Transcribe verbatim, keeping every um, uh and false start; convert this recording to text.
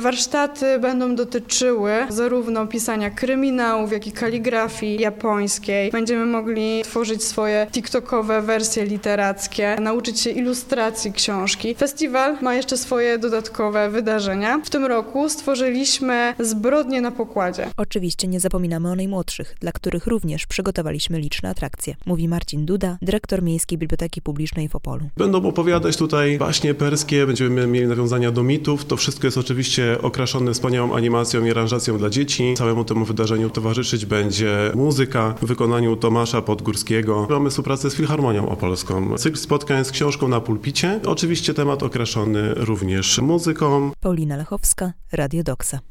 Warsztaty będą dotyczyły zarówno pisania kryminałów, jak i kaligrafii japońskiej. Będziemy mogli tworzyć swoje tiktokowe wersje literackie, nauczyć się ilustracji książki. Festiwal ma jeszcze swoje dodatkowe wydarzenia. W tym roku stworzyliśmy Zbrodnie na pokładzie. Oczywiście nie zapominamy o najmłodszych, dla których również przygotowaliśmy liczne atrakcje, mówi Marcin Duda, dyrektor Miejskiej Biblioteki Publicznej w Opolu. Będą opowiadać tutaj baśnie perskie, będziemy mieli nawiązania do mitów. To wszystko jest oczywiście okraszone wspaniałą animacją i aranżacją dla dzieci. Całemu temu wydarzeniu towarzyszyć będzie muzyka w wykonaniu Tomasza Podgórskiego. Mamy współpracę z Filharmonią Opolską. Cykl spotkań z książką na pulpicie. Oczywiście temat okraszony również muzyką. Paulina Lechowska, Radio Doksa.